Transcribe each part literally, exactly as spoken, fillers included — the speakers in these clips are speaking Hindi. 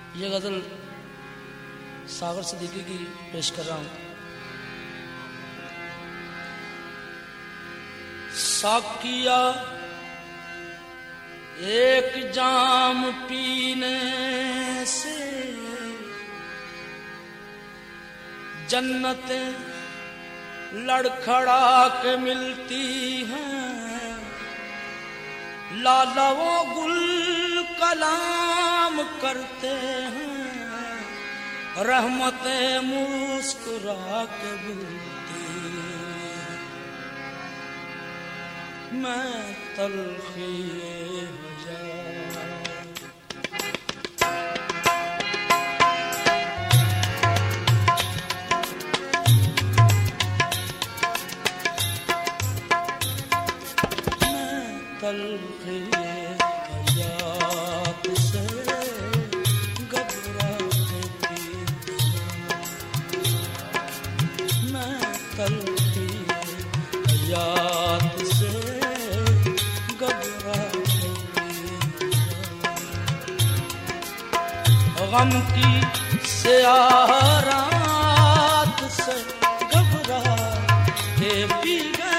ये गजल सागर सिद्दीकी की पेश कर रहा हूं। साकिया एक जाम पीने से जन्नतें लड़खड़ा के मिलती हैं, लालवों गुल कलाम करते हैं, रहमतें मुस्कुरा के मिलती हैं। मैं तलखी तलखी हयात से घबरा के पी, मैं तलखी हयात से घबरा के पी, गम की स्याह रात से घबरा के पी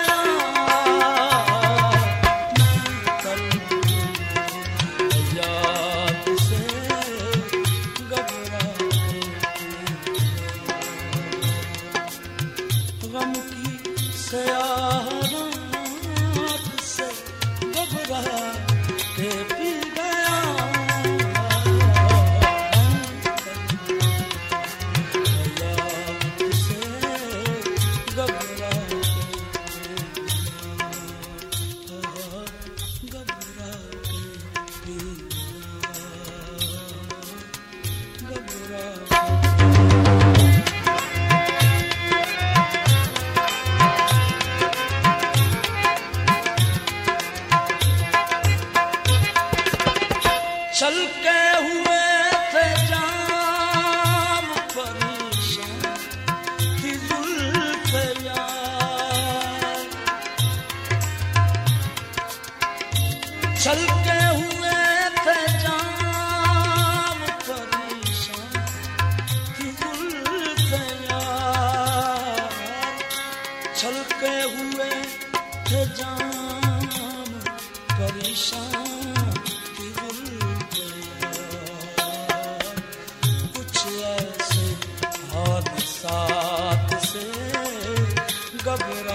चलके हुए थे जाम परेशान थी जुल्फ़े यार, चलके हुए थे जाम परेशान थी जुल्फ़े यार, कुछ ऐसे हादसात से घबरा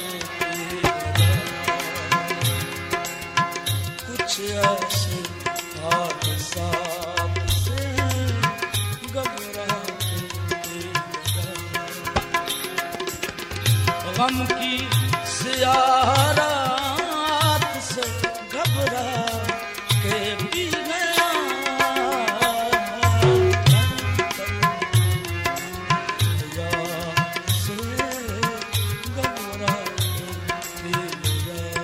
ऐसे हादसात से घबरा के, गम की स्याह रात से घबरा के पी गया, से घबरा के पी गया।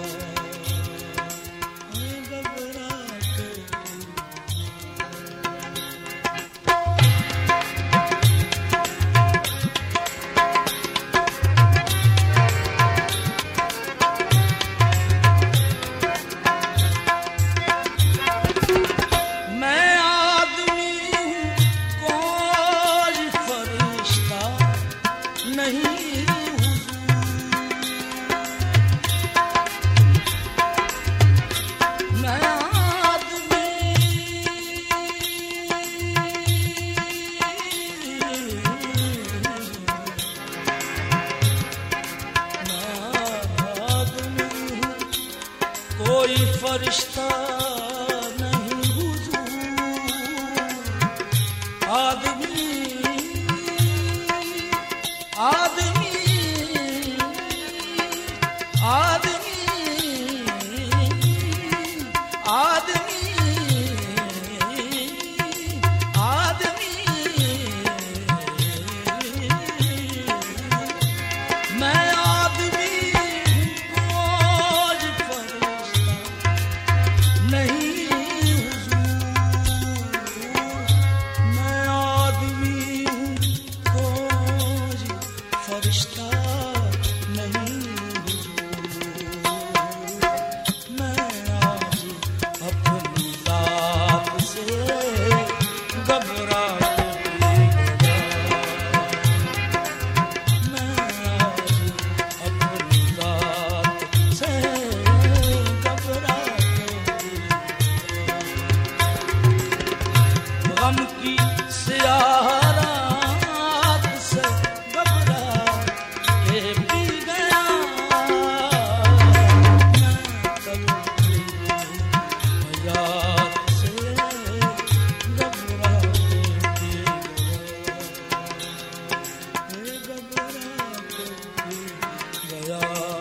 कोई फरिश्ता नहीं हुजूर, आदमी आदमी आदमी आदमी आदमी मैं आदमी कोई फरिश्ता नहीं हुजूर, मैं आदमी कोई फरिश्ता नहीं हुजूर, मैं आज अपने गम की स्याह रात से घबरा के पी गया मैं कभी याद से घबरा के पी गया घबरा के पी गया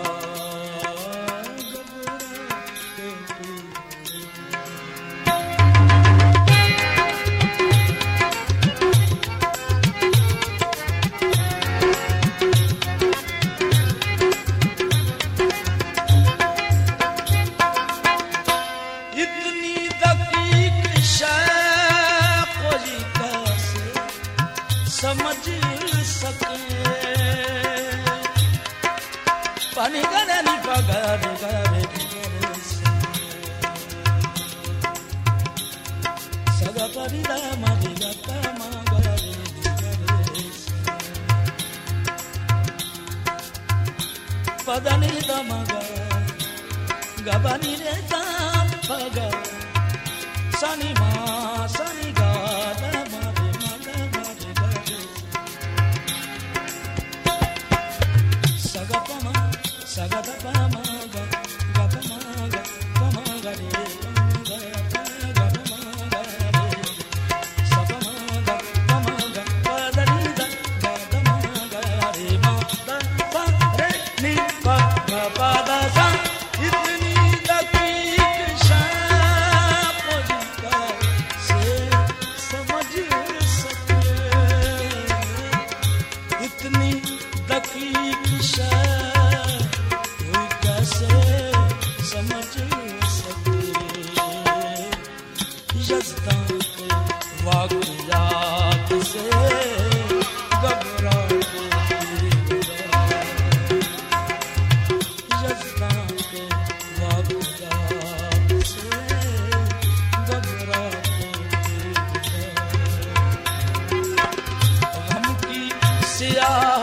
समझ सके पानी गरे नी पगारे गरे सदा परिदा मगिला तमा गरे पदनी दमगा गबनी रे ताम पगा सनी मा सनी गा Sagada pamaga, gapamaga, pamaga re, pamaga, gapamaga re, sapamaga, pamaga, padarida, gapamaga re, ma da pa re ni pa ma pa da sa, itni dakik shaap jika se samajh sake, itni dakik shaap समझ सके यज़्दा के वाक़यात से घबरा के यज़्दा के वाक़यात से घबरा के गम की स्याह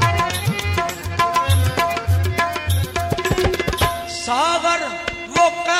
सागर वो